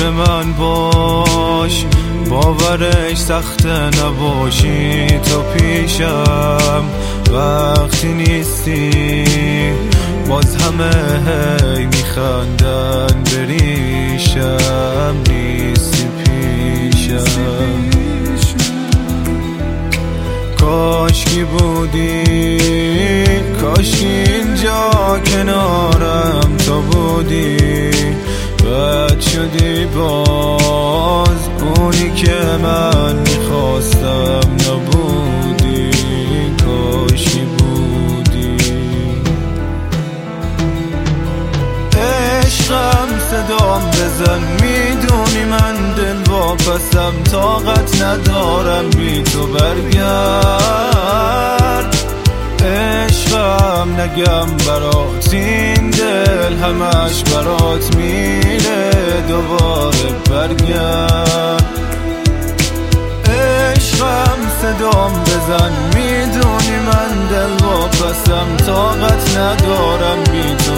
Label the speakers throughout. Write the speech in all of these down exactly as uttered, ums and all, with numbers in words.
Speaker 1: من باش، باورش سخت نباشی تو پیشم. وقتی نیستی باز همه هی میخندن بریشم، نیستی پیشم. کاشکی بودی، کاشکی اینجا کنارم تو بودی. بد شدی باز، اونی که من میخواستم نبودی. کاشکی بودی. عشقم صدام بزن، میدونی من دل واپسم. طاقت ندارم بی تو برگرد. عشقم نگم برات، این دل همش برات میره. دوباره برگرد. عشقم صدام بزن، میدونی من دل واپسم. طاقت ندارم بی تو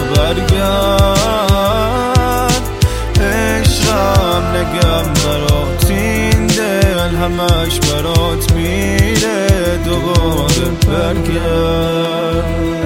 Speaker 1: برگرد. عشقم نگم برات، این دل همش برات میره. دوباره برگرد.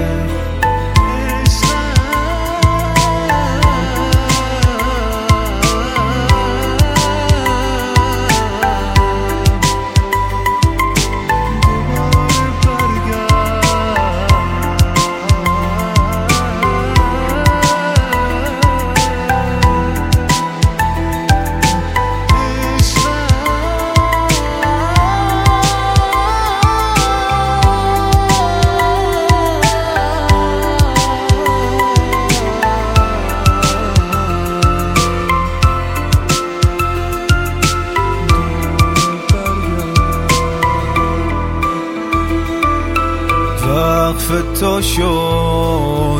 Speaker 1: وقف تو شد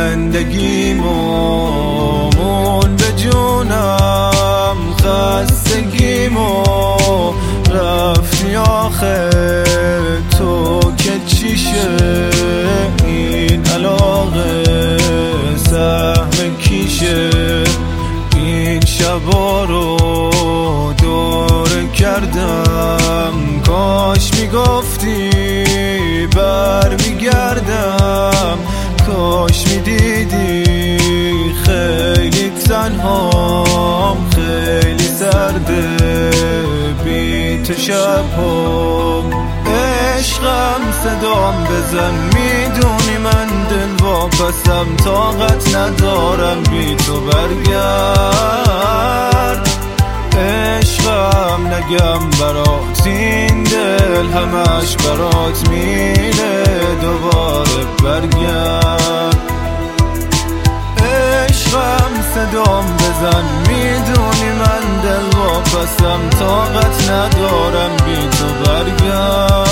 Speaker 1: زندگیمو، مون به جونم خستگیمو. رفتی آخه تو که چیشه این علاقه، سهم کیشه. این شبا رو دور کردم، کاش میگفتی بر میگردم. کاش میدیدی خیلی تنهام، خیلی سرده بی تو شبام. عشقم صدام بزن، میدونی من دل واپسم. طاقت ندارم بی تو برگرد. عشقم نگم برات، این دل همش برات میره. دوباره برگرد. عشقم صدام بزن، میدونی من دل واپسم. طاقت ندارم بی تو برگرد.